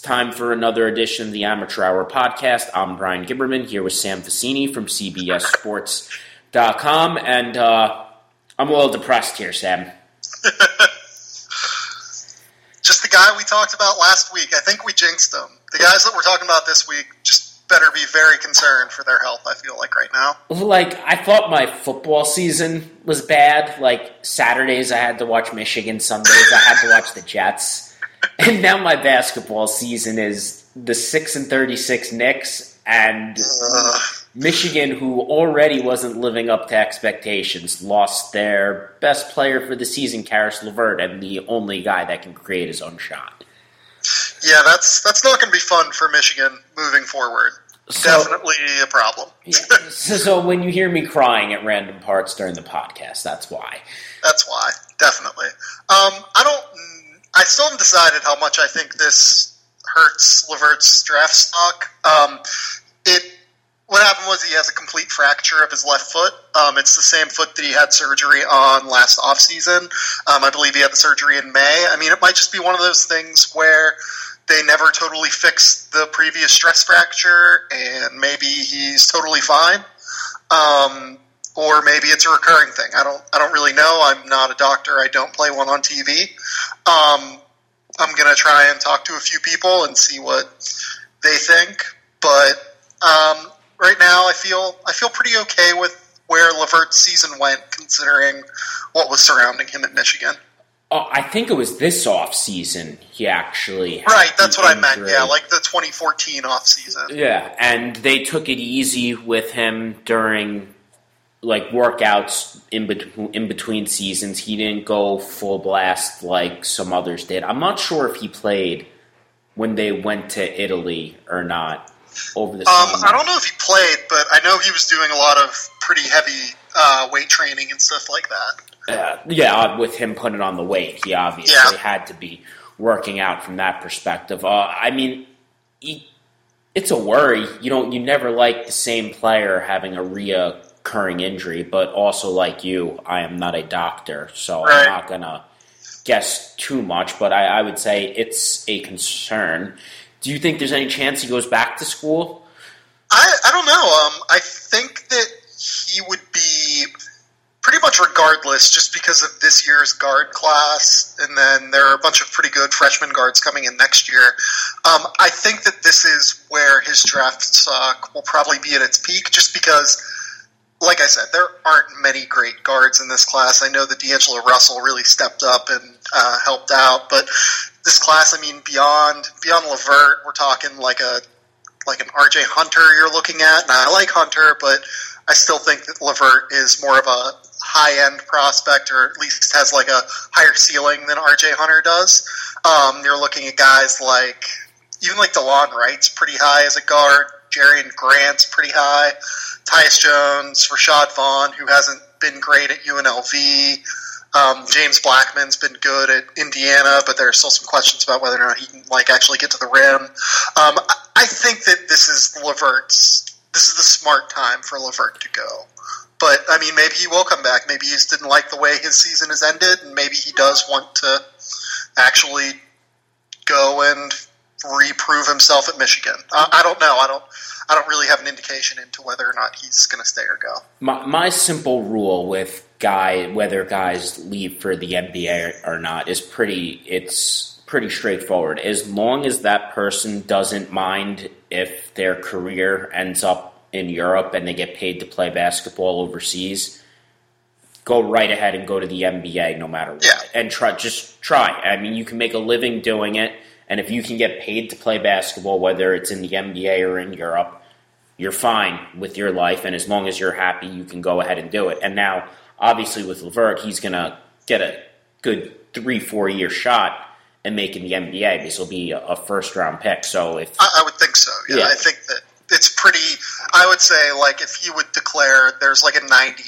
time for another edition of the Amateur Hour podcast. I'm Brian Gibberman here with Sam Fassini from CBSSports.com, and I'm a little depressed here, Sam. Just the guy we talked about last week. I think we jinxed him. The guys that we're talking about this week just better be very concerned for their health, I feel like, right now. I thought my football season was bad. Saturdays I had to watch Michigan, Sundays I had to watch the Jets. And now my basketball season is the 6-36 Knicks and Michigan, who already wasn't living up to expectations, lost their best player for the season, Karis LeVert, and the only guy that can create his own shot. Yeah, that's not going to be fun for Michigan moving forward. Definitely a problem. So when you hear me crying at random parts during the podcast, that's why. That's why, definitely. I still haven't decided how much I think this hurts LeVert's draft stock. What happened was he has a complete fracture of his left foot. It's the same foot that he had surgery on last offseason. I believe he had the surgery in May. I mean, it might just be one of those things where they never totally fixed the previous stress fracture, and maybe he's totally fine. Or maybe it's a recurring thing. I don't really know. I'm not a doctor. I don't play one on TV. I'm going to try and talk to a few people and see what they think. But right now I feel pretty okay with where LeVert's season went, considering what was surrounding him at Michigan. Oh, I think it was this offseason he actually had Right, that's what injury. I meant, yeah, like the 2014 offseason. Yeah, and they took it easy with him during workouts in between seasons. He didn't go full blast like some others did. I'm not sure if he played when they went to Italy or not over the summer. I don't know if he played, but I know he was doing a lot of pretty heavy weight training and stuff like that. With him putting on the weight, he obviously had to be working out from that perspective. It's a worry. You never like the same player having a reoccurring injury, but also like you, I am not a doctor, so right. I'm not going to guess too much, but I would say it's a concern. Do you think there's any chance he goes back to school? I don't know. I think that he would be pretty much regardless, just because of this year's guard class, and then there are a bunch of pretty good freshman guards coming in next year. I think that this is where his draft stock will probably be at its peak, just because, like I said, there aren't many great guards in this class. I know that D'Angelo Russell really stepped up and helped out, but this class, beyond LeVert, we're talking like an RJ Hunter you're looking at, and I like Hunter, but I still think that LeVert is more of a high-end prospect, or at least has a higher ceiling than RJ Hunter does. You're looking at guys even DeLon Wright's pretty high as a guard. Jerian Grant's pretty high. Tyus Jones, Rashad Vaughn, who hasn't been great at UNLV. James Blackman's been good at Indiana, but there are still some questions about whether or not he can actually get to the rim. I think that this is the smart time for LeVert to go. But, maybe he will come back. Maybe he just didn't like the way his season has ended, and maybe he does want to actually go and reprove himself at Michigan. I don't know. I don't really have an indication into whether or not he's going to stay or go. My simple rule with whether guys leave for the NBA or not is pretty straightforward. As long as that person doesn't mind if their career ends up in Europe and they get paid to play basketball overseas, go right ahead and go to the NBA no matter what. Yeah. And try. You can make a living doing it, and if you can get paid to play basketball, whether it's in the NBA or in Europe, you're fine with your life, and as long as you're happy, you can go ahead and do it. And now, obviously with LeVert, he's going to get a good 3-4 year shot and make in the NBA. This will be a first-round pick. So if I would think so, yeah. I think that it's pretty, I would say, if he would declare, there's a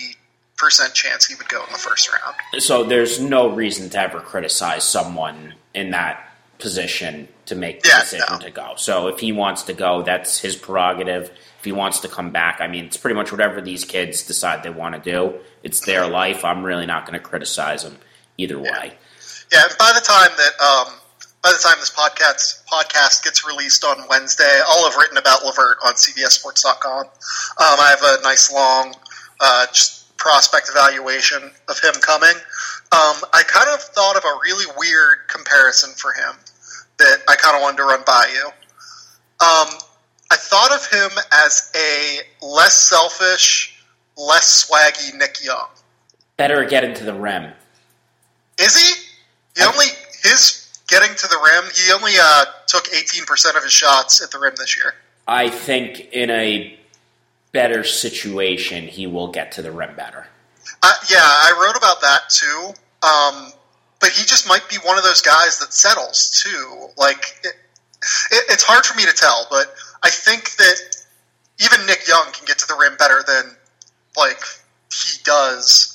90% chance he would go in the first round. So there's no reason to ever criticize someone in that position to make the decision to go. So if he wants to go, that's his prerogative. If he wants to come back, it's pretty much whatever these kids decide they want to do. It's their life. I'm really not going to criticize them either way. Yeah, and by the time that by the time this podcast gets released on Wednesday, I'll have written about LeVert on CBSSports.com. I have a nice long just prospect evaluation of him coming. I kind of thought of a really weird comparison for him that I kind of wanted to run by you. I thought of him as a less selfish, less swaggy Nick Young. Better getting to the rim. Is he? His getting to the rim, he only took 18% of his shots at the rim this year. I think in a better situation, he will get to the rim better. Yeah, I wrote about that too. But he just might be one of those guys that settles too. Like, it's hard for me to tell, but I think that even Nick Young can get to the rim better than, like, he does.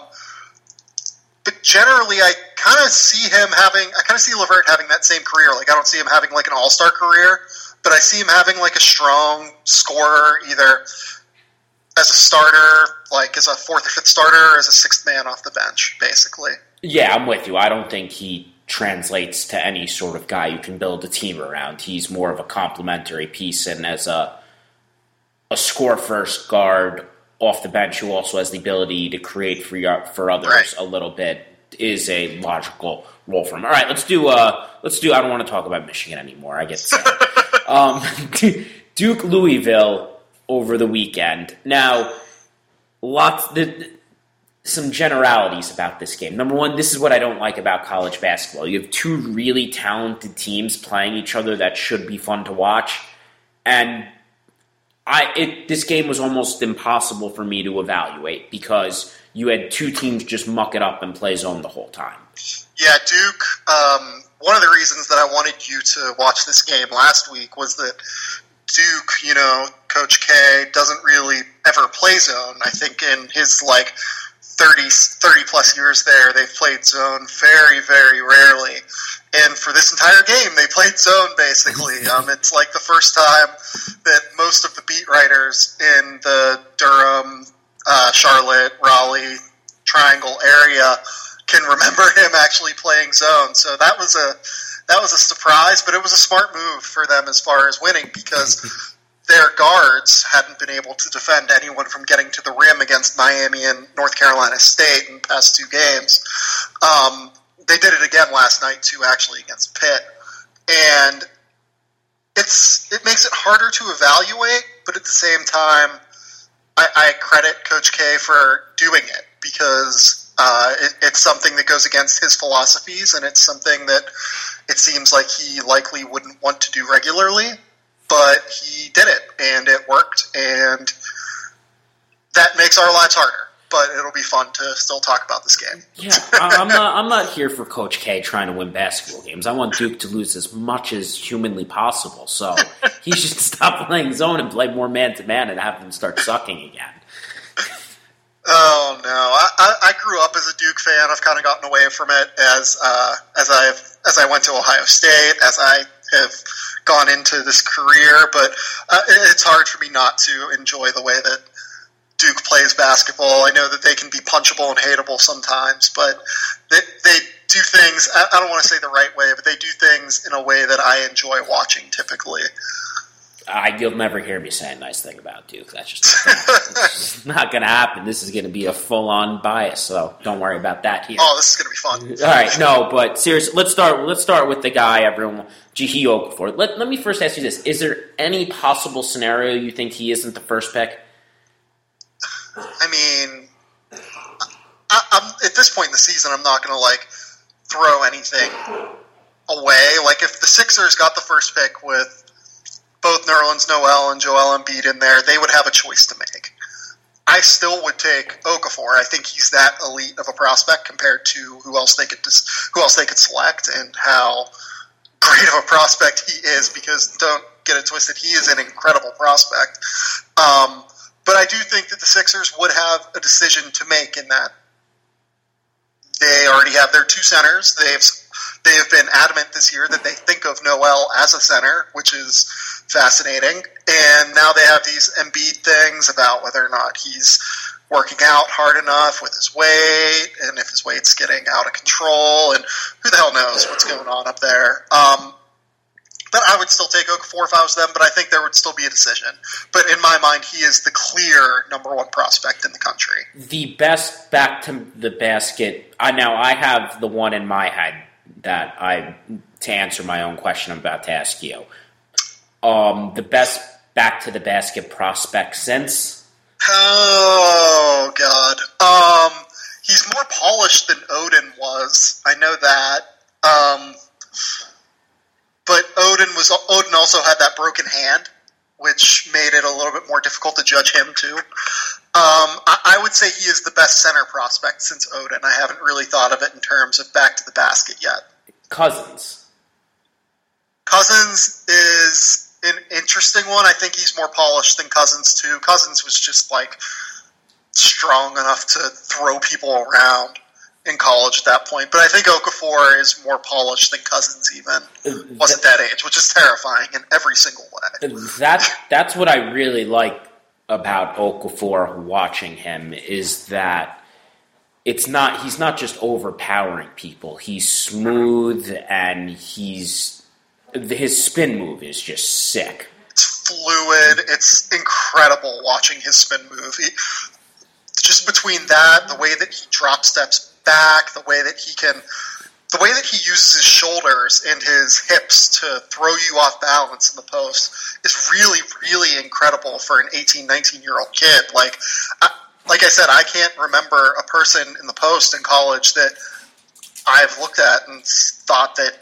But generally, I kind of see LeVert having that same career. Like, I don't see him having, like, an all-star career, but I see him having, like, a strong scorer, either as a starter, like, as a fourth or fifth starter, or as a sixth man off the bench, basically. Yeah, I'm with you. I don't think he translates to any sort of guy you can build a team around. He's more of a complementary piece, and as a score-first guard off the bench who also has the ability to create for others a little bit is a logical role for him. All right, let's do. I don't want to talk about Michigan anymore. I get sad. Duke Louisville over the weekend. Now, some generalities about this game. Number one, this is what I don't like about college basketball. You have two really talented teams playing each other that should be fun to watch, and this game was almost impossible for me to evaluate because you had two teams just muck it up and play zone the whole time. Yeah, Duke, one of the reasons that I wanted you to watch this game last week was that Duke, Coach K doesn't really ever play zone. I think in his, 30 plus years there, they've played zone very, very rarely. And for this entire game, they played zone, basically. It's like the first time that most of the beat writers in the Durham, Charlotte, Raleigh triangle area can remember him actually playing zone. So that was a surprise, but it was a smart move for them as far as winning because their guards hadn't been able to defend anyone from getting to the rim against Miami and North Carolina State in the past two games. They did it again last night, too, actually, against Pitt. And it makes it harder to evaluate, but at the same time, I credit Coach K for doing it because it's something that goes against his philosophies, and it's something that it seems like he likely wouldn't want to do regularly. But he did it, and it worked, and that makes our lives harder. But it'll be fun to still talk about this game. Yeah, I'm not here for Coach K trying to win basketball games. I want Duke to lose as much as humanly possible. So he should stop playing zone and play more man-to-man and have them start sucking again. Oh, no. I grew up as a Duke fan. I've kind of gotten away from it as I went to Ohio State, as I have gone into this career, but it's hard for me not to enjoy the way that Duke plays basketball. I know that they can be punchable and hateable sometimes, but they do things, I don't want to say the right way, but they do things in a way that I enjoy watching typically. You'll never hear me say a nice thing about Duke. That's just not going to happen. This is going to be a full-on bias, so don't worry about that here. Oh, this is going to be fun. All right, no, but seriously, let's start with the guy everyone Jahlil Okafor. Let me first ask you this: is there any possible scenario you think he isn't the first pick? I mean, I'm at this point in the season, I'm not going to throw anything away. Like if the Sixers got the first pick with both Nerlens Noel and Joel Embiid in there, they would have a choice to make. I still would take Okafor. I think he's that elite of a prospect compared to who else they could select, and how great of a prospect he is. Because don't get it twisted, he is an incredible prospect. But I do think that the Sixers would have a decision to make in that they already have their two centers. They have been adamant this year that they think of Noel as a center, which is fascinating. And now they have these Embiid things about whether or not he's working out hard enough with his weight, and if his weight's getting out of control, and who the hell knows what's going on up there. But I would still take Okafor if I was them, but I think there would still be a decision. But in my mind, he is the clear number one prospect in the country. The best back to the basket. Now, I have the one in my head to answer my own question I'm about to ask you. The best back to the basket prospect since? Oh, God. He's more polished than Odin was. I know that. But Odin also had that broken hand, which made it a little bit more difficult to judge him too. I would say he is the best center prospect since Odin. I haven't really thought of it in terms of back to the basket yet. Cousins is an interesting one. I think he's more polished than Cousins too. Cousins was just like strong enough to throw people around in college at that point. But I think Okafor is more polished than Cousins even was at that age, which is terrifying in every single way. That's what I really like about Okafor watching him, is that he's not just overpowering people. He's smooth, and his spin move is just sick. It's fluid. It's incredible watching his spin move. Just between that, the way that he drop steps back, the way that he uses his shoulders and his hips to throw you off balance in the post is really, really incredible for an 18, 19-year-old kid. Like I said, I can't remember a person in the post in college that I've looked at and thought that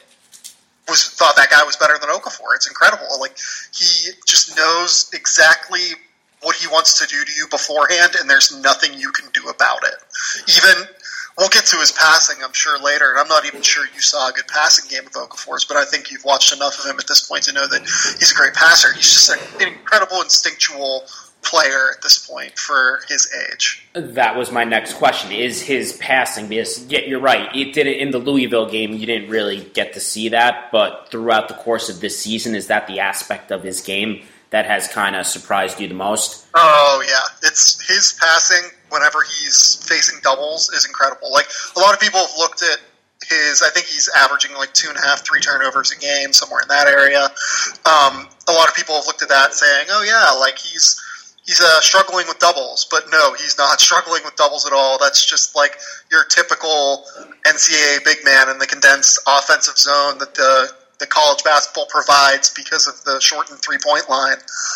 guy was better than Okafor. It's incredible. Like, he just knows exactly what he wants to do to you beforehand, and there's nothing you can do about it. Even, we'll get to his passing, I'm sure, later, and I'm not even sure you saw a good passing game of Okafor's, but I think you've watched enough of him at this point to know that he's a great passer. He's just an incredible instinctual player at this point for his age. That was my next question, is his passing. Because, yeah, you're right, it did it in the Louisville game, you didn't really get to see that, but throughout the course of this season, is that the aspect of his game that has kind of surprised you the most? Oh, yeah. It's his passing whenever he's facing doubles is incredible. Like, a lot of people have looked at I think he's averaging like 2.5, 3 turnovers a game, somewhere in that area. A lot of people have looked at that saying, oh, yeah, like he's struggling with doubles. But no, he's not struggling with doubles at all. That's just like your typical NCAA big man in the condensed offensive zone that the college basketball provides because of the shortened 3-point line.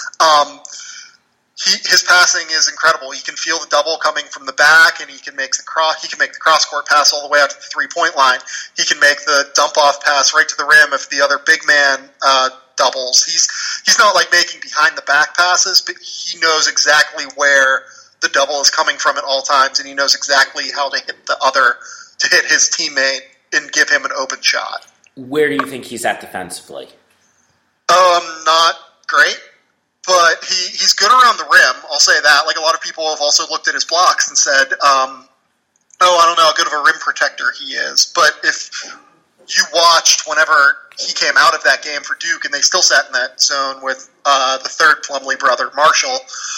His passing is incredible. He can feel the double coming from the back, and he can make the cross court pass all the way out to the 3-point line. He can make the dump off pass right to the rim if the other big man doubles. He's not like making behind the back passes, but he knows exactly where the double is coming from at all times, and he knows exactly how to hit his teammate and give him an open shot. Where do you think he's at defensively? Not great, but he's good around the rim. I'll say that. Like, a lot of people have also looked at his blocks and said, I don't know how good of a rim protector he is. But if you watched whenever he came out of that game for Duke, and they still sat in that zone with the third Plumlee brother, Marshall,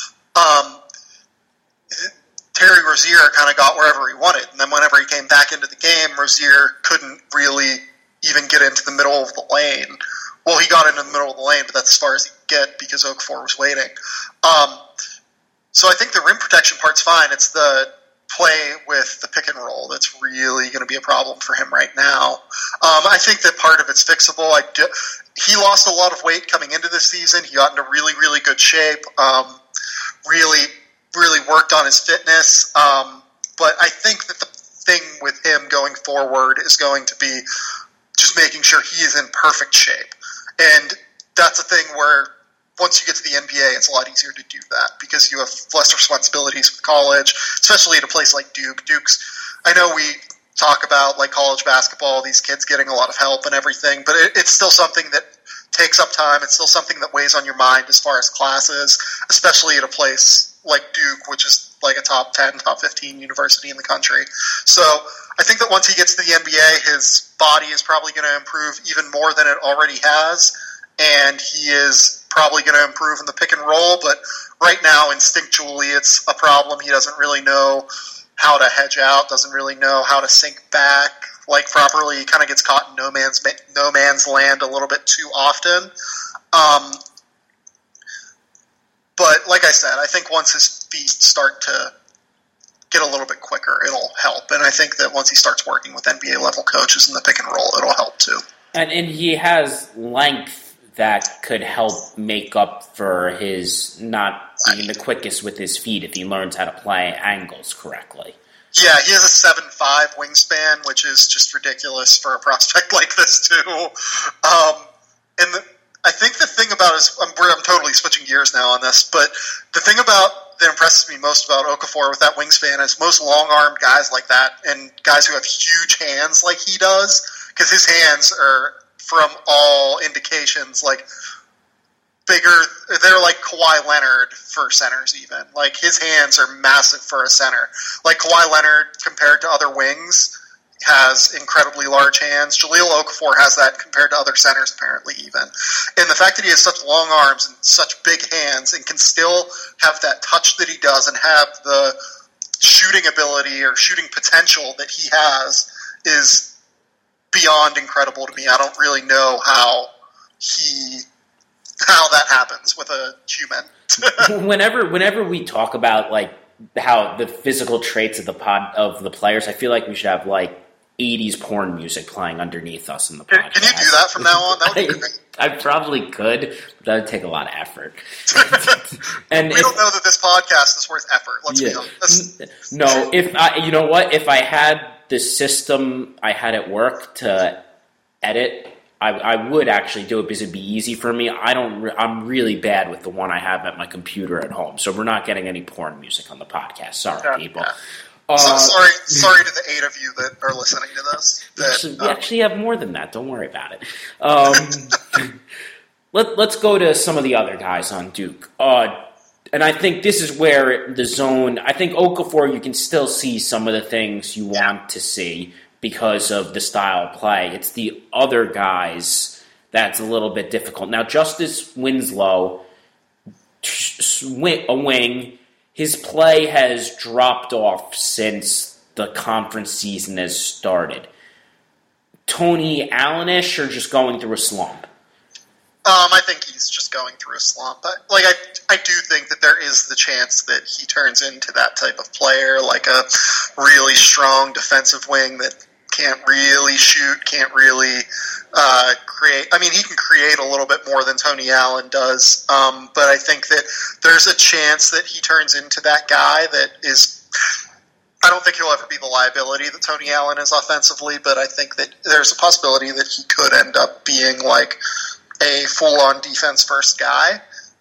Terry Rozier kind of got wherever he wanted. And then whenever he came back into the game, Rozier couldn't really even get into the middle of the lane. Well, he got into the middle of the lane, but that's as far as he could get because Okafor was waiting. So I think the rim protection part's fine. It's the play with the pick and roll that's really going to be a problem for him right now. I think that part of it's fixable. He lost a lot of weight coming into this season. He got into really, really good shape. Really worked on his fitness. But I think that the thing with him going forward is going to be just making sure he is in perfect shape. And that's a thing where once you get to the NBA, it's a lot easier to do that because you have less responsibilities with college, especially at a place like Duke. I know we talk about like college basketball, these kids getting a lot of help and everything, but it's still something that takes up time. It's still something that weighs on your mind as far as classes, especially at a place like Duke, which is like a top 10, top 15 university in the country. So I think that once he gets to the NBA, his body is probably going to improve even more than it already has, and he is probably going to improve in the pick and roll, but right now, instinctually, it's a problem. He doesn't really know how to hedge out, doesn't really know how to sink back like properly. He kind of gets caught in no man's land a little bit too often. But like I said, I think once his feet start to get a little bit quicker, it'll help. And I think that once he starts working with NBA level coaches in the pick and roll, it'll help too. And he has length that could help make up for his not being the quickest with his feet if he learns how to play angles correctly. Yeah, he has a 7'5" wingspan, which is just ridiculous for a prospect like this too. I think the thing about I'm totally switching gears now on this, but the thing that impresses me most about Okafor with that wingspan is most long-armed guys like that and guys who have huge hands like he does, because his hands are, from all indications, like bigger. They're like Kawhi Leonard for centers even. Like his hands are massive for a center. Like Kawhi Leonard compared to other wings has incredibly large hands. Jahlil Okafor has that compared to other centers apparently even. And the fact that he has such long arms and such big hands and can still have that touch that he does and have the shooting ability or shooting potential that he has is beyond incredible to me. I don't really know how that happens with a human. Whenever we talk about like how the physical traits of the players, I feel like we should have like 80s porn music playing underneath us in the podcast. Can you do that from now on? That would be great. I probably could, but that would take a lot of effort. And we don't know that this podcast is worth effort. Let's be honest. No, if I had the system I had at work to edit, I would actually do it because it'd be easy for me. I'm really bad with the one I have at my computer at home, so we're not getting any porn music on the podcast. Sorry, people. Yeah. Sorry to the 8 of you that are listening to this. We actually have more than that. Don't worry about it. Let's go to some of the other guys on Duke. And I think this is where the zone, I think Okafor, you can still see some of the things you want to see because of the style of play. It's the other guys that's a little bit difficult. Now, Justice Winslow, a wing, his play has dropped off since the conference season has started. Tony Allen-ish or just going through a slump? I think he's just going through a slump. I do think that there is the chance that he turns into that type of player, like a really strong defensive wing that can't really shoot, can't really create. I mean, he can create a little bit more than Tony Allen does, but I think that there's a chance that he turns into that guy that is. I don't think he'll ever be the liability that Tony Allen is offensively, but I think that there's a possibility that he could end up being like a full-on defense-first guy.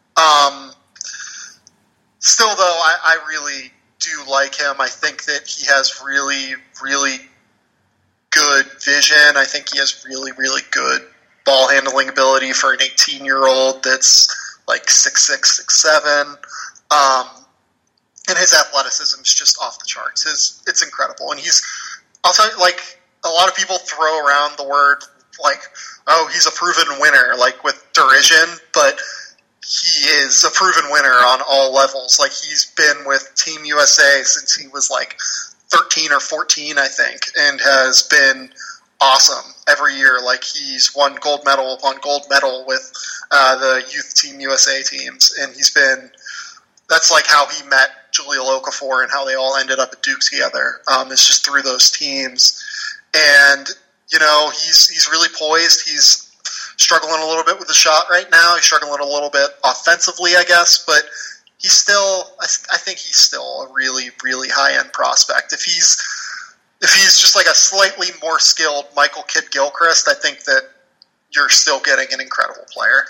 Still, though, I really do like him. I think that he has really, really good vision. I think he has really, really good ball handling ability for an 18-year-old that's like 6'6", 6'7". And his athleticism is just off the charts. It's incredible. And I'll tell you, like, a lot of people throw around the word, like, oh, he's a proven winner, like, with derision, but he is a proven winner on all levels. Like, he's been with Team USA since he was, like, 13 or 14, I think, and has been awesome every year. Like, he's won gold medal upon gold medal with the youth Team USA teams, and that's like how he met Jahlil Okafor and how they all ended up at Duke together. It's just through those teams. And, you know, he's really poised. He's struggling a little bit with the shot right now. He's struggling a little bit offensively, I guess, but I think he's still a really, really high-end prospect. If he's just like a slightly more skilled Michael Kidd-Gilchrist, I think that you're still getting an incredible player.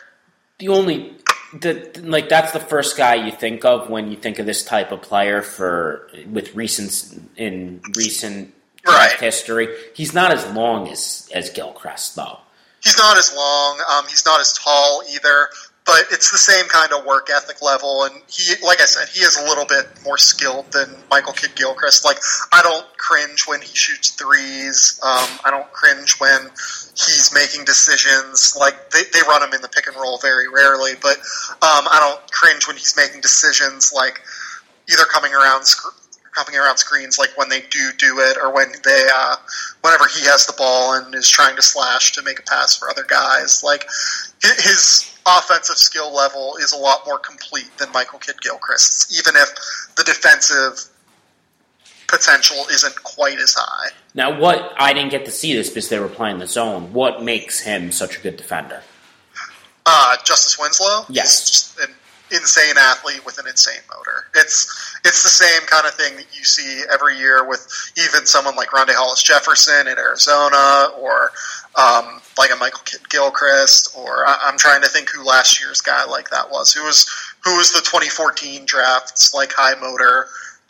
That's the first guy you think of when you think of this type of player with recent draft history. He's not as long as Gilchrist, though. He's not as long. He's not as tall either. But it's the same kind of work ethic level, and he, like I said, he is a little bit more skilled than Michael Kidd-Gilchrist. Like, I don't cringe when he shoots threes. I don't cringe when he's making decisions. Like, they run him in the pick and roll very rarely, but I don't cringe when he's making decisions like either coming around screens, like when they do it, or when they whenever he has the ball and is trying to slash to make a pass for other guys. Like, his offensive skill level is a lot more complete than Michael Kidd-Gilchrist's, even if the defensive potential isn't quite as high. Now, I didn't get to see this because they were playing the zone. What makes him such a good defender? Justice Winslow? Yes. He's just an insane athlete with an insane motor. It's the same kind of thing that you see every year with even someone like Rondae Hollis-Jefferson in Arizona, or like a Michael Kidd-Gilchrist, or I'm trying to think who last year's guy like that was. Who was the 2014 draft's like high motor,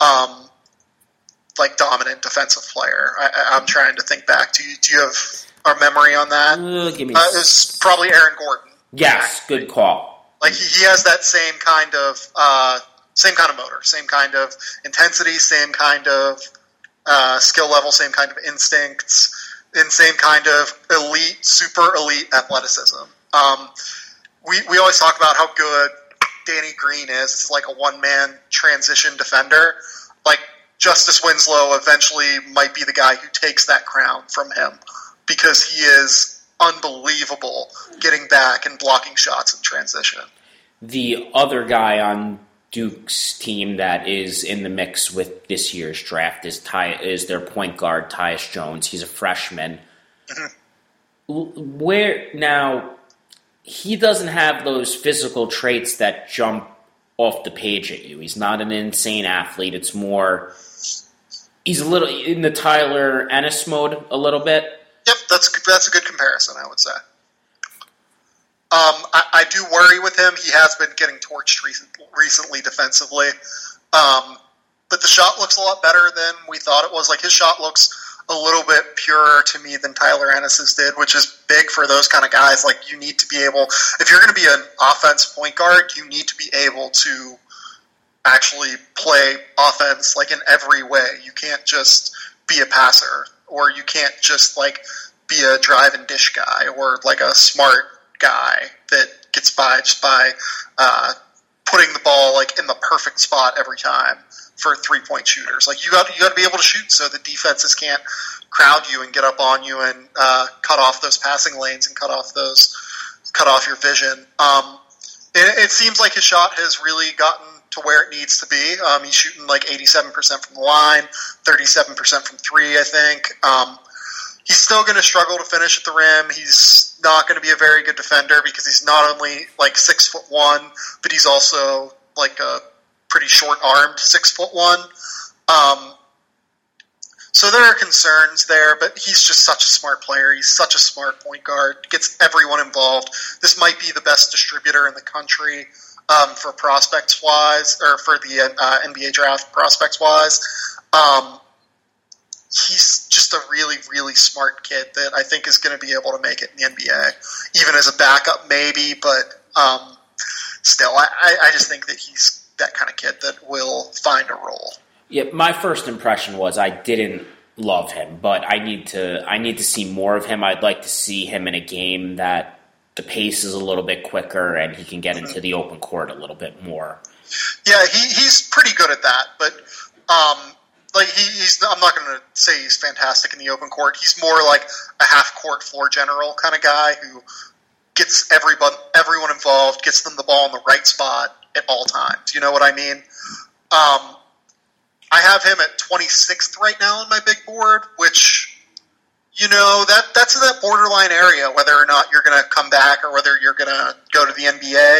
like dominant defensive player? I'm trying to think back. Do you have our memory on that? Give me. It was probably Aaron Gordon. Yes, good call. Like, he has that same kind of motor, same kind of intensity, same kind of skill level, same kind of instincts, and same kind of elite, super elite athleticism. We always talk about how good Danny Green is. It's like a one-man transition defender. Like, Justice Winslow eventually might be the guy who takes that crown from him, because he is unbelievable getting back and blocking shots in transition. The other guy on Duke's team that is in the mix with this year's draft is their point guard, Tyus Jones. He's a freshman. Mm-hmm. Now, he doesn't have those physical traits that jump off the page at you. He's not an insane athlete. It's more, he's a little in the Tyler Ennis mode a little bit. Yep, that's a good comparison, I would say. I do worry with him. He has been getting torched recently defensively. But the shot looks a lot better than we thought it was. Like, his shot looks a little bit purer to me than Tyler Ennis's did, which is big for those kind of guys. Like, you need to be able, if you're going to be an offense point guard, you need to be able to actually play offense, like, in every way. You can't just be a passer, or you can't just, like, be a drive and dish guy, or like a smart guy that gets by just by putting the ball, like, in the perfect spot every time for 3-point shooters. Like, you got to be able to shoot so the defenses can't crowd you and get up on you and cut off those passing lanes and cut off your vision. It seems like his shot has really gotten to where it needs to be. He's shooting like 87% from the line, 37% from three, I think. He's still going to struggle to finish at the rim. He's not going to be a very good defender because he's not only like 6'1", but he's also like a pretty short-armed 6'1". So there are concerns there, but he's just such a smart player. He's such a smart point guard. Gets everyone involved. This might be the best distributor in the country for prospects-wise, or for the NBA draft prospects-wise. He's just a really, really smart kid that I think is going to be able to make it in the NBA, even as a backup maybe, but still, I just think that he's that kind of kid that will find a role. Yeah, my first impression was I didn't love him, but I need to see more of him. I'd like to see him in a game that the pace is a little bit quicker and he can get into the open court a little bit more. Yeah, he's pretty good at that, but like he's I'm not going to say he's fantastic in the open court. He's more like a half-court floor general kind of guy who gets everyone involved, gets them the ball in the right spot at all times. You know what I mean? I have him at 26th right now on my big board, which, you know, that's in that borderline area, whether or not you're going to come back or whether you're going to go to the NBA.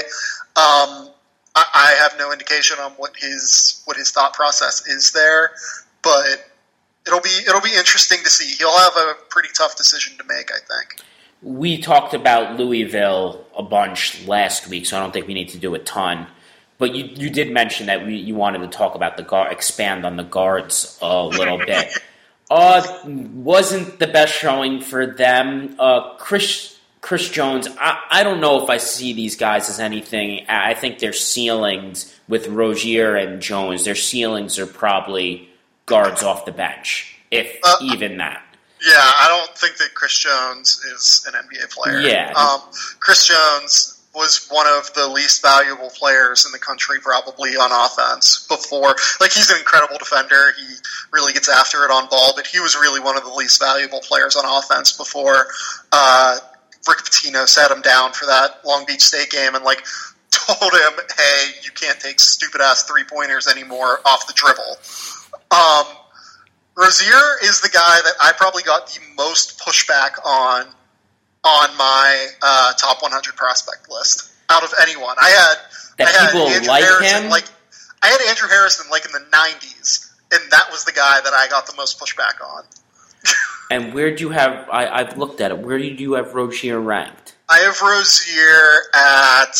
I have no indication on what his thought process is there, but it'll be interesting to see. He'll have a pretty tough decision to make, I think. We talked about Louisville a bunch last week, so I don't think we need to do a ton. But you did mention that you wanted to talk about expand on the guards a little bit. Wasn't the best showing for them. Chris Chris Jones, I don't know if I see these guys as anything. I think their ceilings with Rozier and Jones, their ceilings are probably guards off the bench, if even that. Yeah, I don't think that Chris Jones is an NBA player. Yeah. Chris Jones was one of the least valuable players in the country probably on offense before. Like, he's an incredible defender. He really gets after it on ball, but he was really one of the least valuable players on offense before Rick Pitino sat him down for that Long Beach State game and, like, told him, hey, you can't take stupid-ass three-pointers anymore off the dribble. Rozier is the guy that I probably got the most pushback on my top 100 prospect list out of anyone. I had people Andrew like Harrison, him? I had Andrew Harrison like in the 90s, and that was the guy that I got the most pushback on. And where do you have? I've looked at it. Where do you have Rozier ranked? I have Rozier at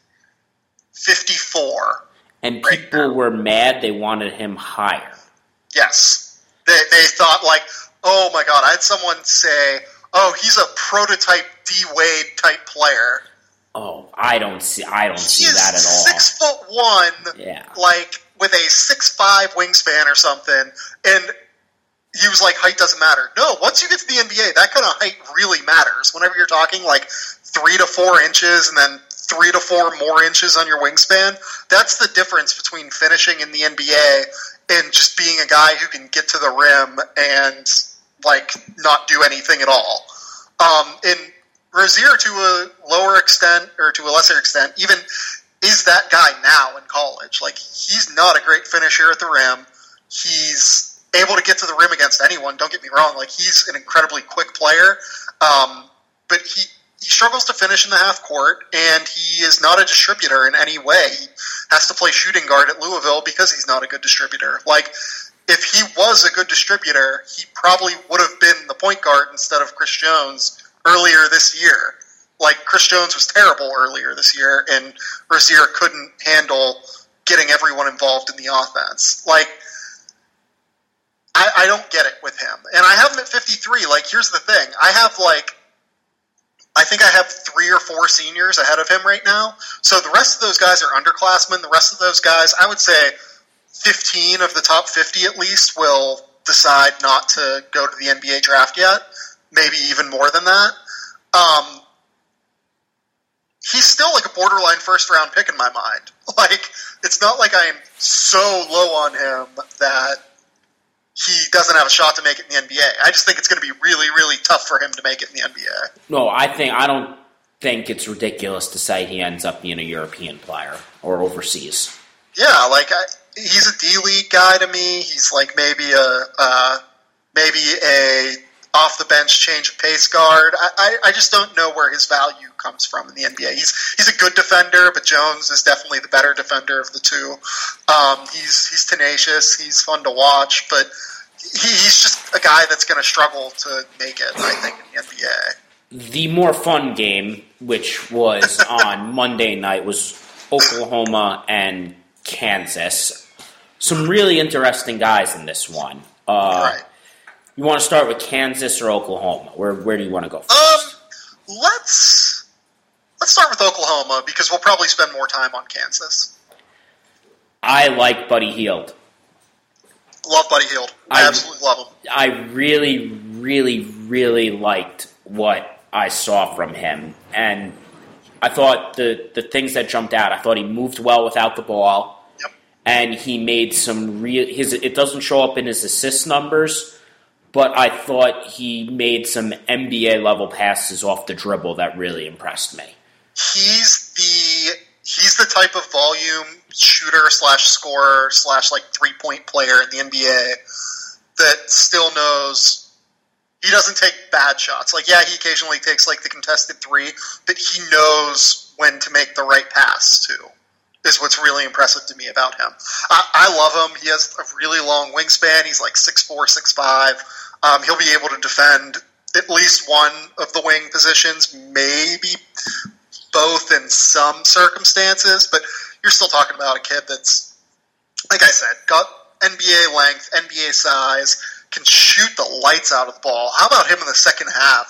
54. And people were mad. They wanted him higher. Yes. They thought, like, oh my god, I had someone say, oh, he's a prototype D-Wade type player. Oh, I don't see that at all. 6'1", yeah, like with a 6'5" wingspan or something, and he was like, height doesn't matter. No, once you get to the NBA, that kind of height really matters. Whenever you're talking like 3 to 4 inches and then 3 to 4 more inches on your wingspan, that's the difference between finishing in the NBA and just being a guy who can get to the rim and like not do anything at all. And Rozier, to a lower extent or to a lesser extent, even is that guy now in college. Like, he's not a great finisher at the rim. He's able to get to the rim against anyone. Don't get me wrong. Like, he's an incredibly quick player, but he struggles to finish in the half court, and he is not a distributor in any way. He has to play shooting guard at Louisville because he's not a good distributor. Like, if he was a good distributor, he probably would have been the point guard instead of Chris Jones earlier this year. Like, Chris Jones was terrible earlier this year, and Rozier couldn't handle getting everyone involved in the offense. Like, I don't get it with him. And I have him at 53. Like, here's the thing. I think I have 3 or 4 seniors ahead of him right now. So the rest of those guys are underclassmen. The rest of those guys, I would say 15 of the top 50 at least will decide not to go to the NBA draft yet. Maybe even more than that. He's still like a borderline first-round pick in my mind. Like, it's not like I'm so low on him that he doesn't have a shot to make it in the NBA. I just think it's going to be really, really tough for him to make it in the NBA. No, I don't think it's ridiculous to say he ends up being a European player or overseas. Yeah, like he's a D-League guy to me. He's like maybe a off the bench change of pace guard. I just don't know where his value comes from in the NBA. He's a good defender, but Jones is definitely the better defender of the two. He's tenacious. He's fun to watch, but he's just a guy that's going to struggle to make it, I think, in the NBA. The more fun game, which was on Monday night, was Oklahoma and Kansas. Some really interesting guys in this one. Right. You want to start with Kansas or Oklahoma? Where do you want to go first? Let's start with Oklahoma because we'll probably spend more time on Kansas. I like Buddy Hield. Love Buddy Hield. I absolutely love him. I really, really, really liked what I saw from him. And I thought the things that jumped out, I thought he moved well without the ball. Yep. And he made some it doesn't show up in his assist numbers, but I thought he made some NBA-level passes off the dribble that really impressed me. He's the type of volume shooter / scorer / like 3-point player in the NBA that still knows he doesn't take bad shots. Like, yeah, he occasionally takes like the contested 3, but he knows when to make the right pass too. Is what's really impressive to me about him. I love him. He has a really long wingspan. He's like 6'4", 6'5". He'll be able to defend at least one of the wing positions, maybe both in some circumstances, but you're still talking about a kid that's, like I said, got NBA length, NBA size, can shoot the lights out of the ball. How about him in the second half? Just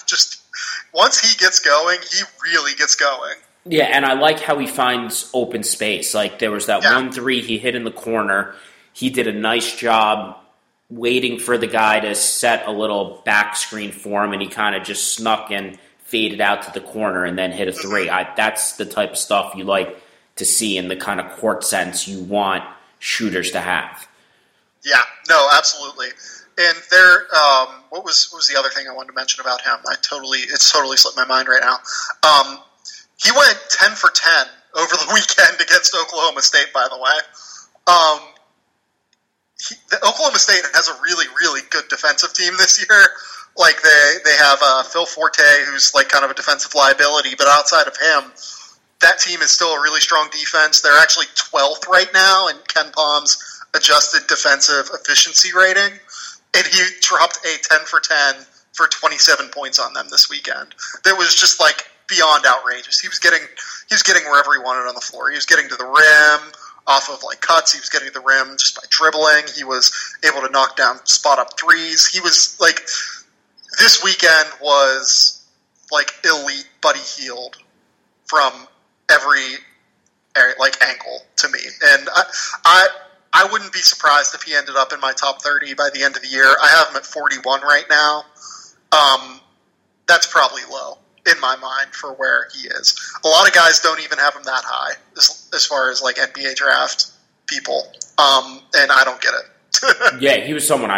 once he gets going, he really gets going. Yeah, and I like how he finds open space. Like, there was that 1-3 he hit in the corner. He did a nice job waiting for the guy to set a little back screen for him, and he kind of just snuck and faded out to the corner and then hit a three. That's the type of stuff you like to see in the kind of court sense you want shooters to have. Yeah, no, absolutely. And there, what was the other thing I wanted to mention about him? It's totally slipped my mind right now. He went 10 for 10 over the weekend against Oklahoma State, by the way. Oklahoma State has a really, really good defensive team this year. Like, they have Phil Forte, who's like kind of a defensive liability, but outside of him, that team is still a really strong defense. They're actually 12th right now in Ken Palm's adjusted defensive efficiency rating, and he dropped a 10 for 10 for 27 points on them this weekend. That was just like beyond outrageous. He was getting wherever he wanted on the floor. He was getting to the rim off of like cuts. He was getting to the rim just by dribbling. He was able to knock down spot up threes. He was like, this weekend was like elite Buddy Hield from every like angle to me. And I wouldn't be surprised if he ended up in my top 30 by the end of the year. I have him at 41 right now. That's probably low in my mind for where he is. A lot of guys don't even have him that high as far as like NBA draft people. And I don't get it. Yeah, he was someone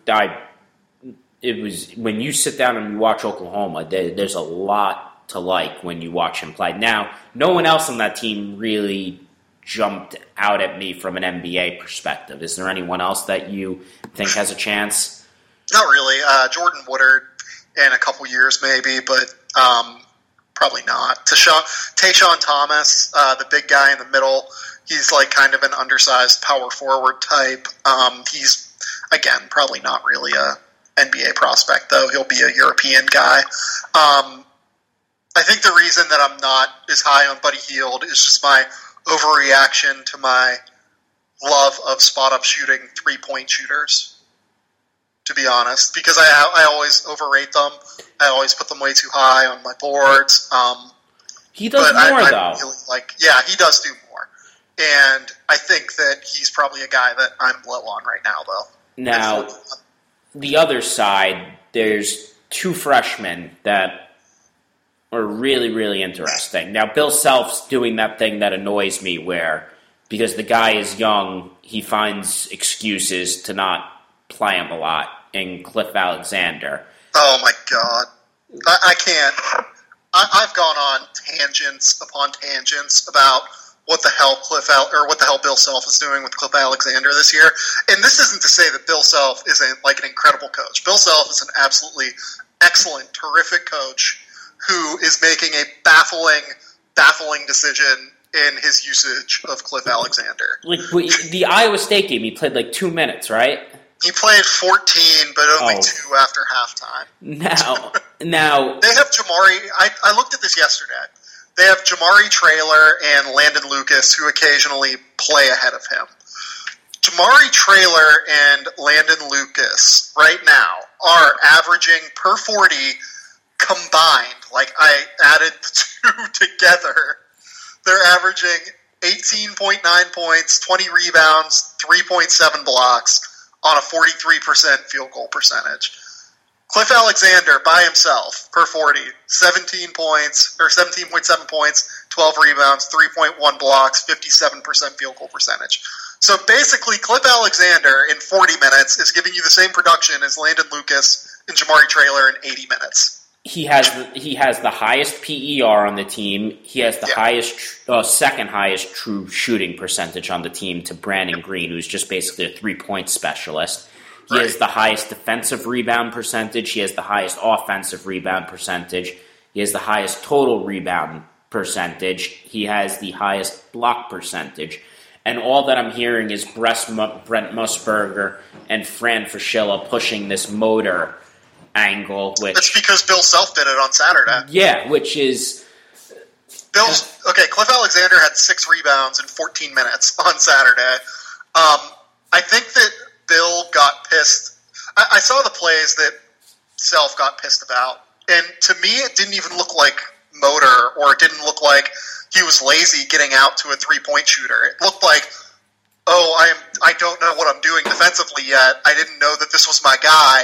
it was, when you sit down and you watch Oklahoma, there's a lot to like when you watch him play. Now, no one else on that team really jumped out at me from an NBA perspective. Is there anyone else that you think has a chance? Not really. Jordan Woodard in a couple years maybe, but probably not. Tayshaun Thomas, the big guy in the middle, he's like kind of an undersized power forward type. He's, again, probably not really a NBA prospect, though. He'll be a European guy. I think the reason that I'm not as high on Buddy Hield is just my overreaction to my love of spot-up shooting three-point shooters, to be honest, because I always overrate them. I always put them way too high on my boards. He does more, though. Really he does do more. And I think that he's probably a guy that I'm low on right now, though. Now, the other side, there's two freshmen that are really, really interesting. Now, Bill Self's doing that thing that annoys me where, because the guy is young, he finds excuses to not play him a lot, in Cliff Alexander. Oh, my God. I can't. I've gone on tangents upon tangents about what the hell Bill Self is doing with Cliff Alexander this year. And this isn't to say that Bill Self isn't like an incredible coach. Bill Self is an absolutely excellent, terrific coach who is making a baffling decision in his usage of Cliff Alexander. Like the Iowa State game, he played like 2 minutes, right? He played 14, but only 2 after halftime. Now they have Jamari. I looked at this yesterday. They have Jamari Traylor and Landon Lucas, who occasionally play ahead of him. Jamari Traylor and Landon Lucas right now are averaging per 40 combined. Like, I added the two together. They're averaging 18.9 points, 20 rebounds, 3.7 blocks on a 43% field goal percentage. Cliff Alexander by himself per 40, 17 points or 17.7 points, 12 rebounds, 3.1 blocks, 57% field goal percentage. So basically, Cliff Alexander in 40 minutes is giving you the same production as Landon Lucas and Jamari Traylor in 80 minutes. He has the highest PER on the team. He has the second highest true shooting percentage on the team to Brandon Green, who's just basically a 3-point specialist. He has the highest defensive rebound percentage. He has the highest offensive rebound percentage. He has the highest total rebound percentage. He has the highest block percentage. And all that I'm hearing is Brent Musburger and Fran Fraschilla pushing this motor angle. That's because Bill Self did it on Saturday. Yeah, which is... Cliff Alexander had 6 rebounds in 14 minutes on Saturday. I think that Bill got pissed. I saw the plays that Self got pissed about And to me, it didn't even look like motor, or it didn't look like he was lazy getting out to a 3-point shooter. It looked like, I don't know what I'm doing defensively yet. I didn't know that this was my guy.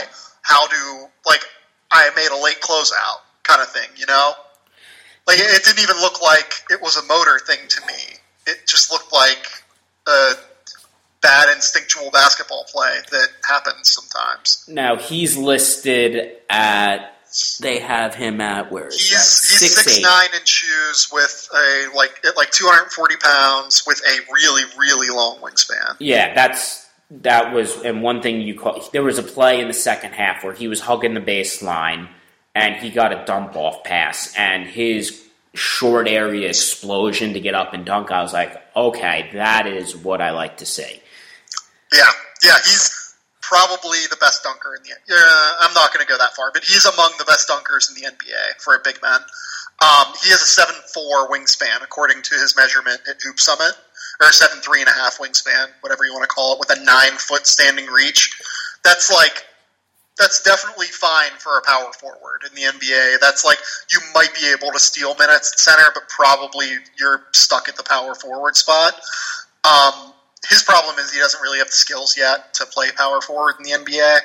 I made a late closeout kind of thing, you know? Like, it didn't even look like it was a motor thing to me. It just looked like a bad instinctual basketball play that happens sometimes. Now, he's listed at, they have him at, where is he's 6'9" in shoes with a, like 240 pounds with a really, really long wingspan. Yeah, that was, and one thing there was a play in the second half where he was hugging the baseline and he got a dump off pass, and his short area explosion to get up and dunk, I was like, okay, that is what I like to see. Yeah, he's probably the best dunker in the NBA. I'm not going to go that far, but he's among the best dunkers in the NBA for a big man. He has a 7'4" wingspan, according to his measurement at Hoop Summit, or 7'3.5" wingspan, whatever you want to call it, with a 9-foot standing reach. That's definitely fine for a power forward in the NBA. That's like, you might be able to steal minutes at center, but probably you're stuck at the power forward spot. His problem is he doesn't really have the skills yet to play power forward in the NBA.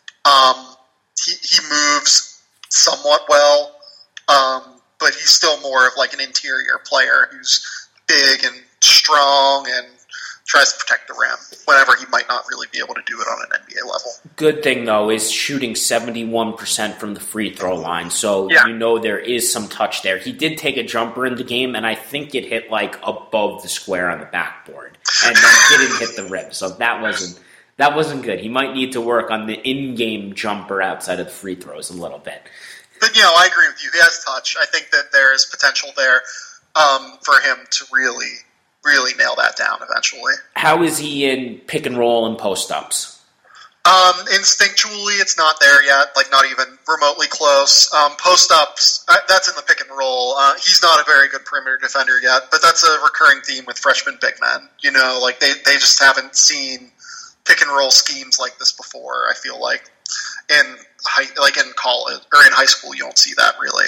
He moves somewhat well, but he's still more of like an interior player who's big and strong and tries to protect the rim whenever he might not really be able to do it on an NBA level. Good thing, though, is shooting 71% from the free throw line, so you know there is some touch there. He did take a jumper in the game, and I think it hit like above the square on the backboard, and then didn't hit the rim, so that wasn't good. He might need to work on the in-game jumper outside of the free throws a little bit. But, I agree with you. He has touch. I think that there is potential there for him to really nail that down eventually. How is he in pick and roll and post-ups? Instinctually, it's not there yet, like not even remotely close. Post-ups, that's in the pick and roll. He's not a very good perimeter defender yet, but that's a recurring theme with freshman big men. They just haven't seen pick and roll schemes like this before, I feel like. In college, or in high school, you don't see that really.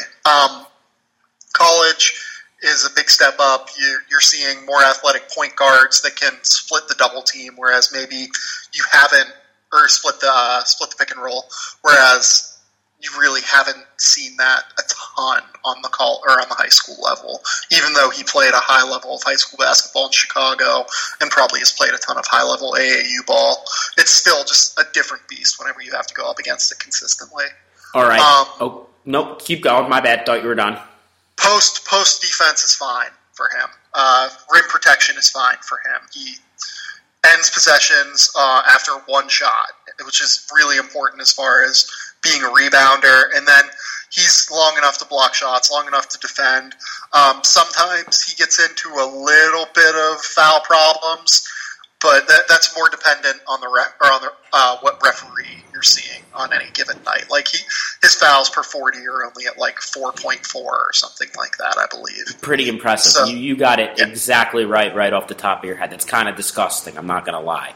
College is a big step up. You're seeing more athletic point guards that can split the double team, whereas maybe you haven't, or split the pick and roll, whereas you really haven't seen that a ton on the high school level. Even though he played a high level of high school basketball in Chicago and probably has played a ton of high level AAU ball, it's still just a different beast whenever you have to go up against it consistently. All right. Nope. Keep going. My bad. Thought you were done. Post defense is fine for him. Rim protection is fine for him. He ends possessions after one shot, which is really important as far as being a rebounder. And then he's long enough to block shots, long enough to defend. Sometimes he gets into a little bit of foul problems, but that's more dependent on what referee you're seeing on any given night. Like his fouls per 40 are only at like 4.4 or something like that, I believe. Pretty impressive. So, you got it exactly right off the top of your head. That's kind of disgusting. I'm not going to lie.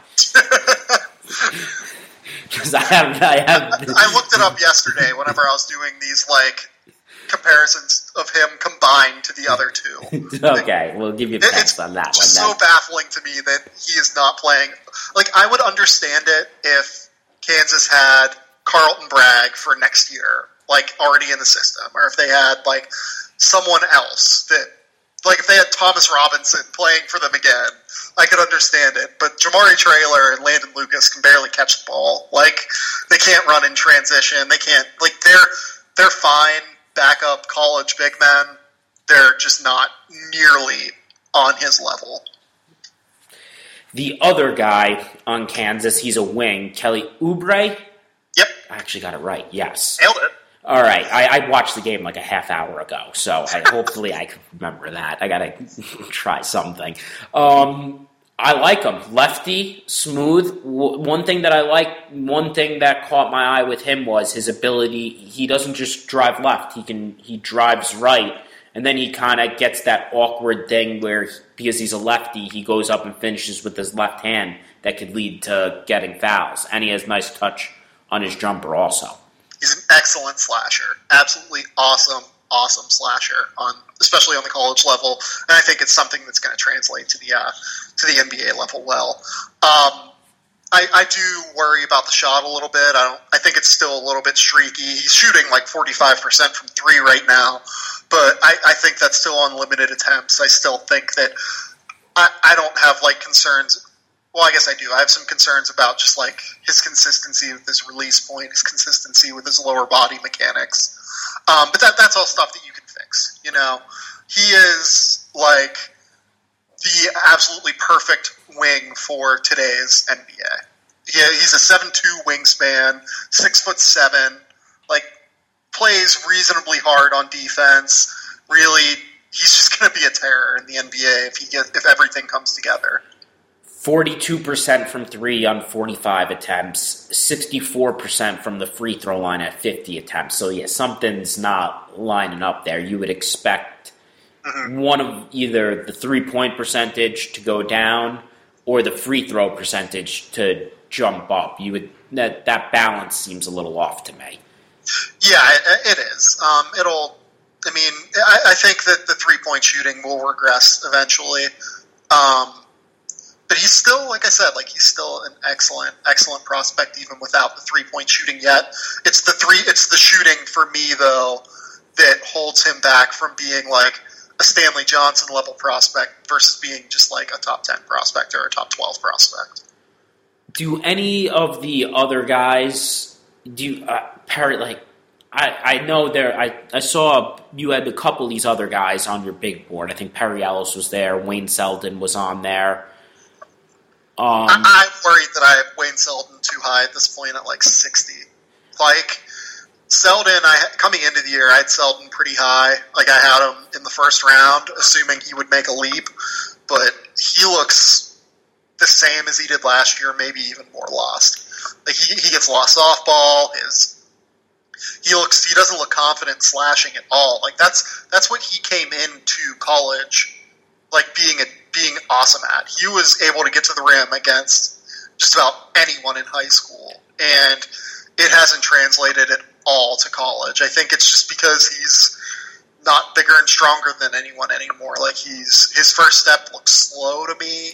Because I looked it up yesterday whenever I was doing these comparisons of him combined to the other two. Okay, we'll give you a pass on that one. It's so baffling to me that he is not playing. I would understand it if Kansas had Carlton Bragg for next year, already in the system, or if they had someone else that, if they had Thomas Robinson playing for them again, I could understand it. But Jamari Traylor and Landon Lucas can barely catch the ball. They can't run in transition. They can't. They're fine backup college big men. They're just not nearly on his level. The other guy on Kansas, he's a wing, Kelly Oubre. Yep. I actually got it right, yes. Nailed it. All right, I watched the game a half hour ago, so hopefully I can remember that. I got to try something. I like him. Lefty, smooth. One thing that caught my eye with him was his ability. He doesn't just drive left. He drives right, and then he kind of gets that awkward thing where, because he's a lefty, he goes up and finishes with his left hand that could lead to getting fouls. And he has nice touch on his jumper also. He's an excellent slasher. Absolutely awesome slasher, especially on the college level. And I think it's something that's going to translate to the NBA level well. I do worry about the shot a little bit. I think it's still a little bit streaky. He's shooting like 45% from three right now, but I think that's still on limited attempts. I still think that I don't have like concerns. Well, I guess I do. I have some concerns about just like his consistency with his release point, his consistency with his lower body mechanics. But that's all stuff that you can fix. You know, he is like the absolutely perfect wing for today's NBA. He's a 7'2" wingspan, 6'7", like plays reasonably hard on defense. Really, he's just going to be a terror in the NBA if everything comes together. 42% from three on 45 attempts, 64% from the free throw line at 50 attempts. So yeah, something's not lining up there. You would expect one of either the 3-point percentage to go down or the free throw percentage to jump up. That balance seems a little off to me. Yeah, it is. I think that the 3-point shooting will regress eventually. But he's still, like I said, he's still an excellent prospect even without the 3-point shooting yet. It's the shooting for me though that holds him back from being like a Stanley Johnson level prospect versus being just like a top 10 prospect or a top 12 prospect. Do any of the other guys Perry? I know I saw you had a couple of these other guys on your big board. I think Perry Ellis was there. Wayne Selden was on there. I'm worried that I have Wayne Selden too high at this point at like 60. Like, Selden, coming into the year, I had Selden pretty high. Like, I had him in the first round, assuming he would make a leap. But he looks the same as he did last year, maybe even more lost. Like, he gets lost softball. He doesn't look confident slashing at all. Like, that's what he came into college, like, being awesome at. He was able to get to the rim against just about anyone in high school, and it hasn't translated at all to college. I think it's just because he's not bigger and stronger than anyone anymore. Like, his first step looks slow to me.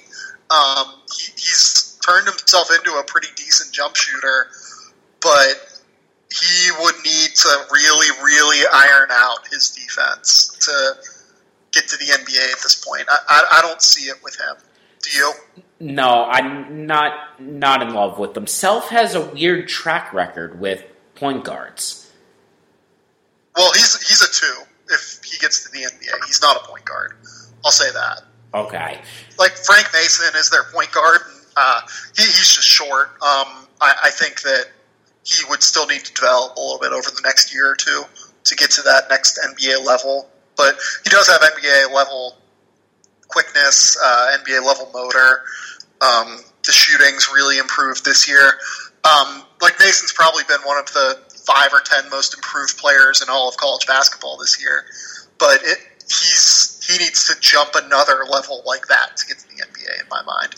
He's turned himself into a pretty decent jump shooter, but he would need to really, really iron out his defense to get to the NBA at this point. I don't see it with him. Do you? No, I'm not in love with him. Self has a weird track record with point guards. Well, he's a 2 if he gets to the NBA. He's not a point guard. I'll say that. Okay. Like, Frank Mason is their point guard. He's just short. I think that he would still need to develop a little bit over the next year or two to get to that next NBA level. But he does have NBA level quickness, NBA level motor. The shooting's really improved this year. Like, Mason's probably been one of the 5 or 10 most improved players in all of college basketball this year. But he needs to jump another level like that to get to the NBA, in my mind.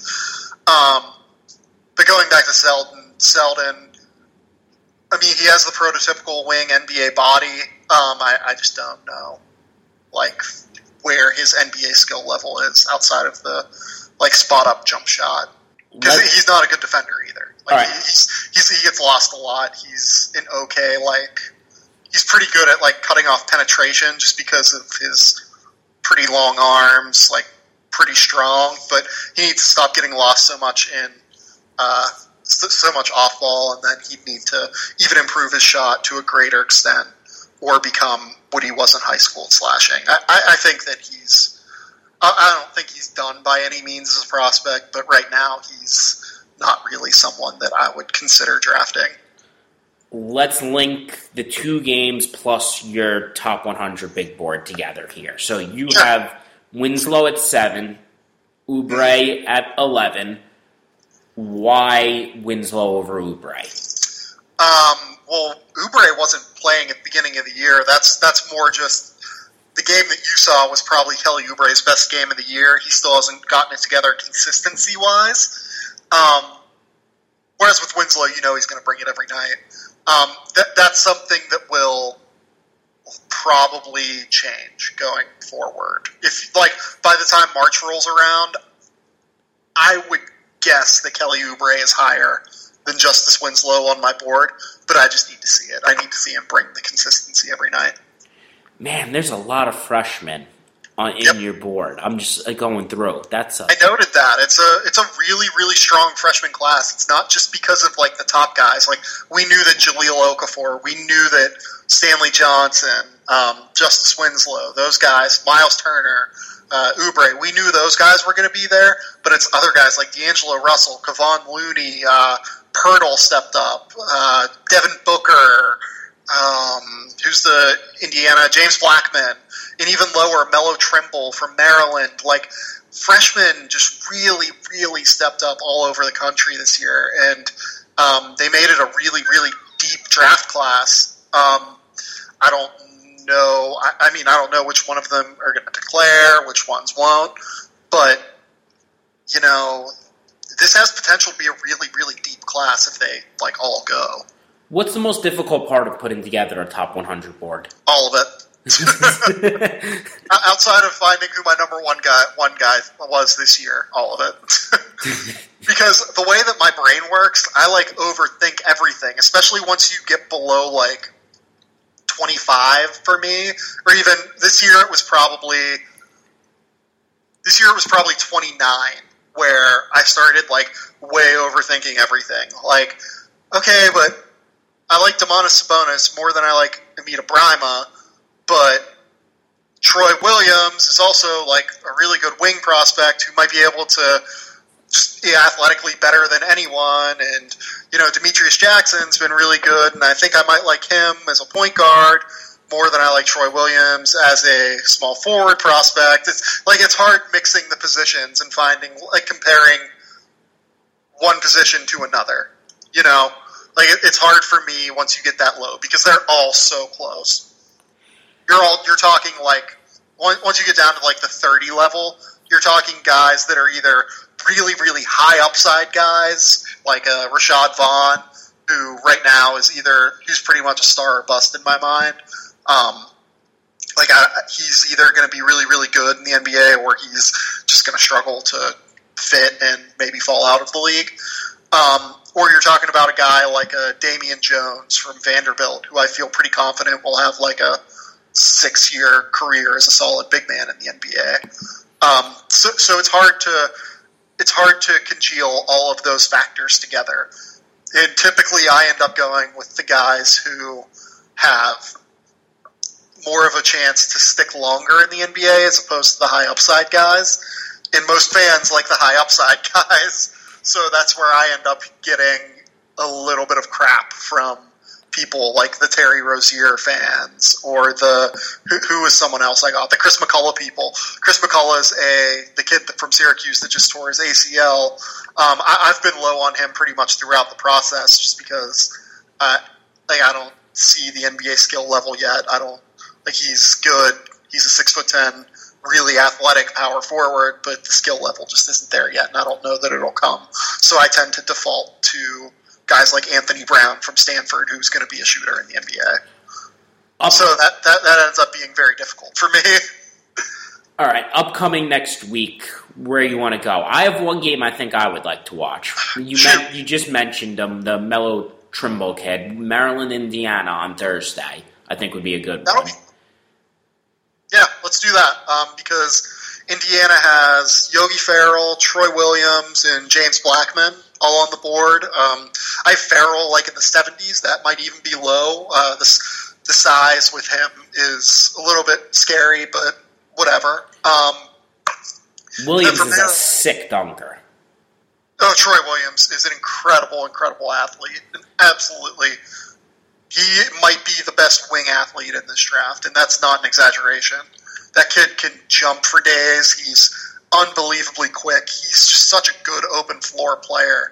But going back to Selden, I mean, he has the prototypical wing NBA body. I just don't know, like, where his NBA skill level is outside of the, like, spot-up jump shot. Because he's not a good defender either. Like, right. He gets lost a lot. He's he's pretty good at, like, cutting off penetration just because of his pretty long arms, like, pretty strong. But he needs to stop getting lost so much so much off ball, and then he'd need to even improve his shot to a greater extent or become what he was in high school at slashing. I think that I don't think he's done by any means as a prospect, but right now he's not really someone that I would consider drafting. Let's link the 2 games plus your top 100 big board together here. So you have Winslow at 7, Oubre at 11. Why Winslow over Oubre? Well, Oubre wasn't playing at the beginning of the year. That's more just the game that you saw was probably Kelly Oubre's best game of the year. He still hasn't gotten it together consistency-wise. Whereas with Winslow, you know he's going to bring it every night. That's something that will probably change going forward. If, like, by the time March rolls around, I would guess that Kelly Oubre is higher than Justice Winslow on my board, but I just need to see it. I need to see him bring the consistency every night. Man, there's a lot of freshmen in your board. I'm just going through. I noted that. It's a really, really strong freshman class. It's not just because of, like, the top guys. Like, we knew that Jahlil Okafor, we knew that Stanley Johnson, Justice Winslow, those guys, Miles Turner, Oubre, we knew those guys were going to be there, but it's other guys like D'Angelo Russell, Kevon Looney, Pirtle stepped up, Devin Booker, who's the Indiana, James Blackman, and even lower, Melo Trimble from Maryland. Like, freshmen just really, really stepped up all over the country this year, and they made it a really, really deep draft class. I don't know. I don't know which one of them are going to declare, which ones won't, but, you know, this has potential to be a really, really deep class if they, like, all go. What's the most difficult part of putting together a top 100 board? All of it. Outside of finding who my number one guy was this year, all of it. Because the way that my brain works, I, like, overthink everything, especially once you get below, like, 25 for me, or even this year it was probably 29, where I started, like, way overthinking everything. Like, okay, but I like Domantas Sabonis more than I like Amita Brima, but Troy Williams is also, like, a really good wing prospect who might be able to just be athletically better than anyone, and, you know, Demetrius Jackson's been really good, and I think I might like him as a point guard more than I like Troy Williams as a small forward prospect. It's hard mixing the positions and finding, like, comparing one position to another, you know? Like, it's hard for me once you get that low, because they're all so close. You're talking, like, once you get down to, like, the 30 level, you're talking guys that are either really, really high upside guys, like Rashad Vaughn, who right now is he's pretty much a star or bust in my mind. He's either going to be really, really good in the NBA, or he's just going to struggle to fit and maybe fall out of the league. Or you're talking about a guy like Damian Jones from Vanderbilt, who I feel pretty confident will have, like, a 6-year career as a solid big man in the NBA. So it's hard to congeal all of those factors together. And typically I end up going with the guys who have more of a chance to stick longer in the NBA as opposed to the high upside guys. And most fans like the high upside guys. So that's where I end up getting a little bit of crap from people like the Terry Rozier fans, or who is someone else I got, the Chris McCullough people. Chris McCullough is the kid from Syracuse that just tore his ACL. I've been low on him pretty much throughout the process, just because I don't see the NBA skill level yet. He's good. He's a 6'10", really athletic power forward, but the skill level just isn't there yet, and I don't know that it'll come. So I tend to default to guys like Anthony Brown from Stanford, who's going to be a shooter in the NBA. So that ends up being very difficult for me. All right, upcoming next week, where you want to go? I have one game I think I would like to watch. You just mentioned them, the Melo Trimble kid, Maryland, Indiana on Thursday. I think would be a good one. Yeah, let's do that, because Indiana has Yogi Ferrell, Troy Williams, and James Blackman all on the board. I have Ferrell like in the 70s. That might even be low. The size with him is a little bit scary, but whatever. Williams is a sick dunker. Oh, Troy Williams is an incredible, incredible athlete. Absolutely. He might be the best wing athlete in this draft, and that's not an exaggeration. That kid can jump for days. He's unbelievably quick. He's just such a good open floor player.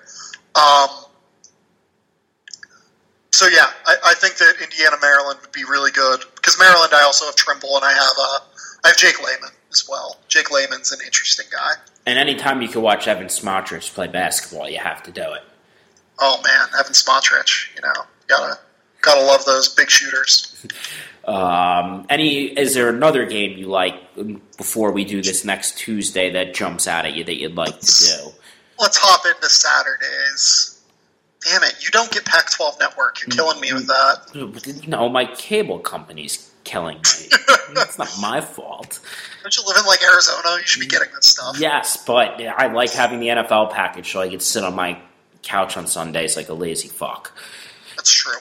So yeah, I think that Indiana Maryland would be really good, because Maryland I also have Trimble, and I have Jake Layman as well. Jake Layman's an interesting guy. And anytime you can watch Evan Smotrich play basketball, you have to do it. Oh man, Evan Smotrich, gotta Gotta love those big shooters. Is there another game you like before we do this next Tuesday that jumps out at you that you'd like to do? Let's hop into Saturdays. Damn it, you don't get Pac-12 Network. You're killing me with that. No, my cable company's killing me. That's not my fault. Don't you live in, Arizona? You should be getting this stuff. Yes, but I like having the NFL package so I can sit on my couch on Sundays like a lazy fuck. That's true.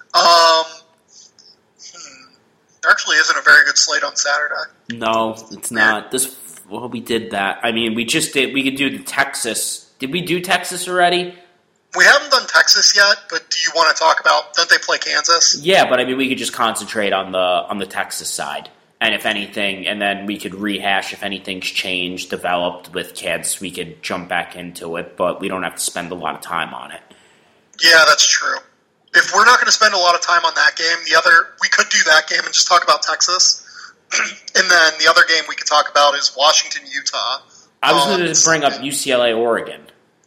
There actually isn't a very good slate on Saturday. No, it's not. We did that. I mean, we just did. We could do the Texas. Did we do Texas already? We haven't done Texas yet, but do you want to talk about? Don't they play Kansas? Yeah, but I mean, we could just concentrate on the Texas side, and if anything, and then we could rehash if anything's changed, developed with Kansas. We could jump back into it, but we don't have to spend a lot of time on it. Yeah, that's true. If we're not going to spend a lot of time on that game, we could do that game and just talk about Texas. And then the other game we could talk about is Washington, Utah. I was going to bring up UCLA, Oregon.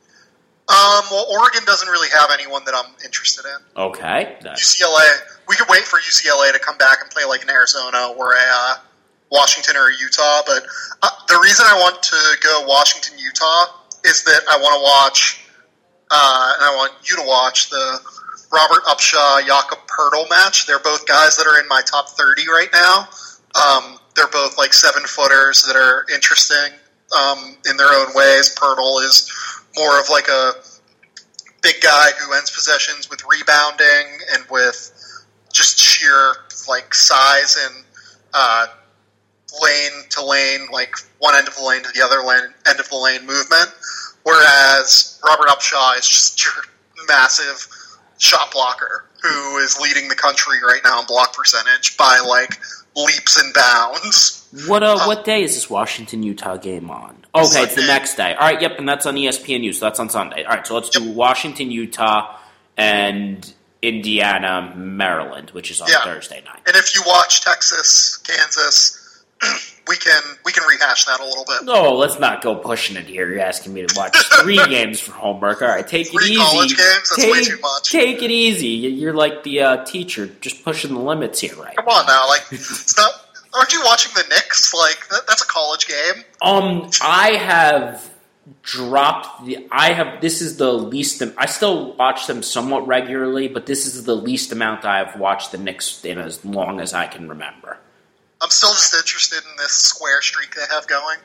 Well, Oregon doesn't really have anyone that I'm interested in. Okay. UCLA, we could wait for UCLA to come back and play like an Arizona or a Washington or a Utah. But the reason I want to go Washington, Utah is that I want to watch, and I want you to watch the Robert Upshaw, Jakob Poeltl match. They're both guys that are in my top 30 right now. They're both 7-footers that are interesting in their own ways. Poeltl is more of a big guy who ends possessions with rebounding and with just sheer size and lane to lane, one end of the lane to the other end of the lane movement. Whereas Robert Upshaw is just your massive shot blocker who is leading the country right now in block percentage by leaps and bounds. What day is this Washington-Utah game on? Okay, Sunday. It's the next day. All right, yep, and that's on ESPNU, so that's on Sunday. All right, so let's do Washington-Utah and Indiana-Maryland, which is on Thursday night. And if you watch Texas, Kansas, we can rehash that a little bit. No, let's not go pushing it here. You're asking me to watch 3 games for homework. All right, take it easy. 3 college games? That's way too much. Take it easy. You're like the teacher, just pushing the limits here, right? Come on now, it's not. Aren't you watching the Knicks? That's a college game. I have dropped this is the least. I still watch them somewhat regularly, but this is the least amount I've watched the Knicks in as long as I can remember. I'm still just interested in this square streak they have going.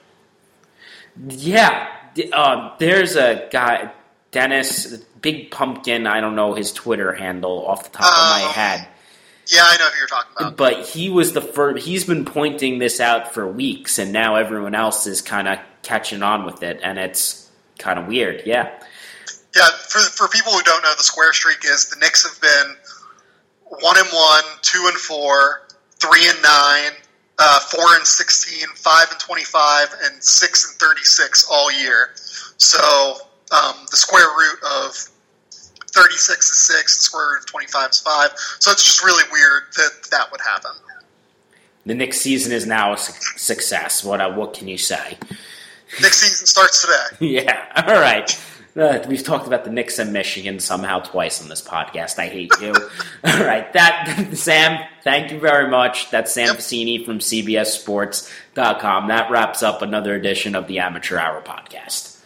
Yeah, there's a guy, Dennis, Big Pumpkin. I don't know his Twitter handle off the top of my head. Yeah, I know who you're talking about. But he was the first. He's been pointing this out for weeks, and now everyone else is kind of catching on with it, and it's kind of weird. Yeah. Yeah. For people who don't know, the square streak is the Knicks have been 1-1, 2-4, 3-9, 4-16, 5-25, and 6-36 all year. So the square root of 36 is 6, the square root of 25 is 5. So it's just really weird that would happen. The Knicks season is now a success. What can you say? Knicks season starts today. Yeah, all right. We've talked about the Knicks and Michigan somehow twice on this podcast. I hate you. All right, Sam, thank you very much. That's Sam Vecini from CBSSports.com. That wraps up another edition of the Amateur Hour podcast.